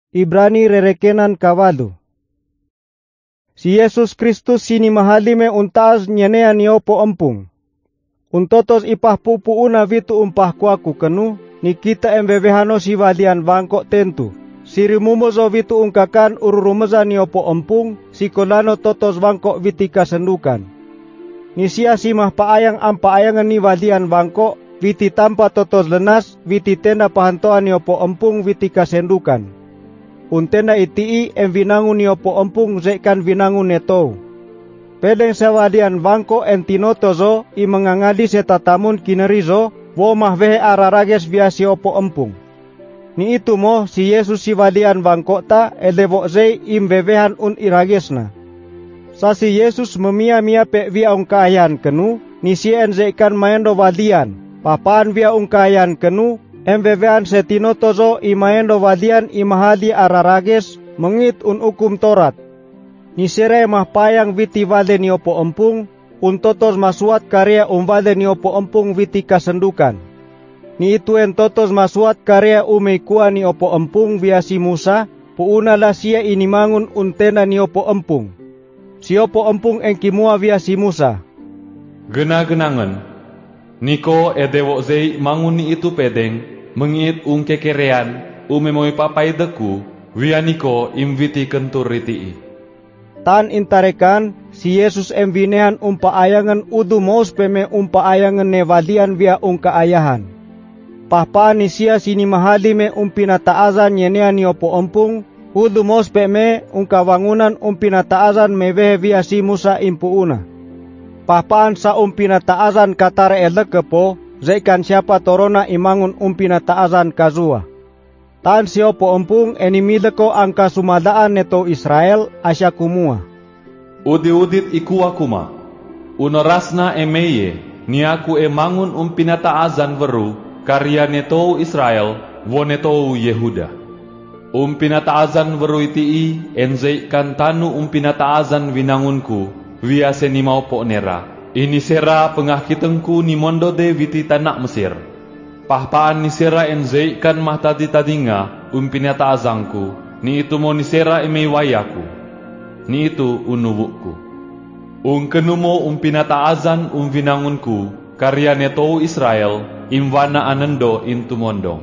Ibrani rerekenan kawalu. Si Yesus Kristus sini mahalime untaas nyenea niopo empung. Untotos ipah pupuuna vitu umpah kuaku kenu, nikita embevehano si walian bangkok tentu. Siri mumozo vitu ungkakan ururumeza niopo empung, si kolano totos bangkok vitika sendukan. Nisia simah paayang ampayangan ni walian bangkok, viti tanpa totos lenas, viti tenda pahantoan niopo empung vitika sendukan. Untenda itii vinangun niopo empung zekan vinangun netou. Pedeng sawalian bangkok entinotozo i mengangadi setatamun kinerizo, wo mahvehe ararages biasi opo empung. Ni itu mo si Yesus si walian bangkok ta edebok zei imbebehan iragesna. Sasi Yesus memia-mia pe via ungkayan kenu, nisien zeikan maendo walian, papaan via ungkayan kenu, embebehan setinotozo i maendo walian i mahali ararages, mengit ukum Torat. Nisere mahpayang viti wale niopo empung, untotos masuat karya wale niopo empung viti kasendukan. Ni itu entotos masuat karya umekua niopo empung via si Musa, puuna la sia inimangun untena niopo empung. Siopo empung engkimua via si Musa. Gena-genangan, niko edewok zei mangun ni itu pedeng, mengit kekerean, umemoy papai deku, via niko imviti kentur ritii. Tan intarekan, si Yesus emvinehan umpaayangan udu mos peme umpaayangan nevalian via ungkaayahan. Pahpaan nisia sini mahali me umpinataazan yenea niopo empung, udu mos peme ungkawangunan umpinataazan mevehe via si Musa impuuna. Pahpaan sa umpinataazan katare elekepo, zeikan siapa torona imangun umpinataazan kazua. Tan siopo empung enimideko angka sumadaan neto Israel asya kumua. Udi-udit ikuwa kuma. Unorasna emeye, niaku emangun umpinataazan veru, karya neto Israel, wo neto Yehuda. Umpinataazan veru itii, enzeikan tanu umpinataazan winangunku, via senimau po nera. Ini sera pengahkitengku ni mondo de viti tanak Mesir. Pahpaan nisera enzeikan mahtadi-tadinga umpinataazanku, ni itu mo nisera emeiwayaku, ni itu unubukku. Kenumo umpinataazan vinangunku, karya neto Israel, imwana anendo intu mondong.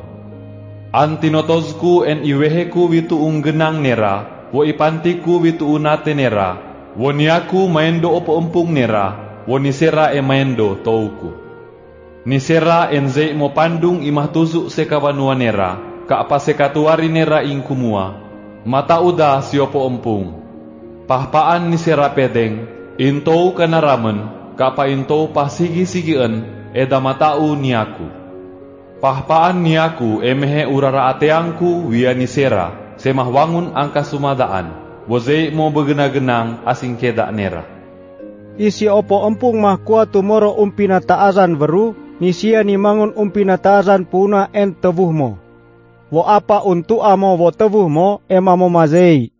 Antinotosku en iweheku witu genang nera, wo ipantiku witu unate nera, wo niaku maendo opo empung nera, wo nisera maendo touku. Nisera enzei mo pandung imah tusuk sekawanua nera, ka apa sekatuari nera ingkumua, mata uda siopo empung. Pahpaan nisera pedeng, intou kanaramen, ka apa intou pasigi-sigien, eda matau niaku. Pahpaan niaku emehe urara ateangku via nisera, semah wangun angka sumadaan, wozei mo begena-genang asing kedak nera. Isi opo empung mahkua tumoro umpinataazan veru, nisia nimangun umpinataazan puna en tevuhmo. Wo apa untuk amo wo tevuhmo emamo mazei.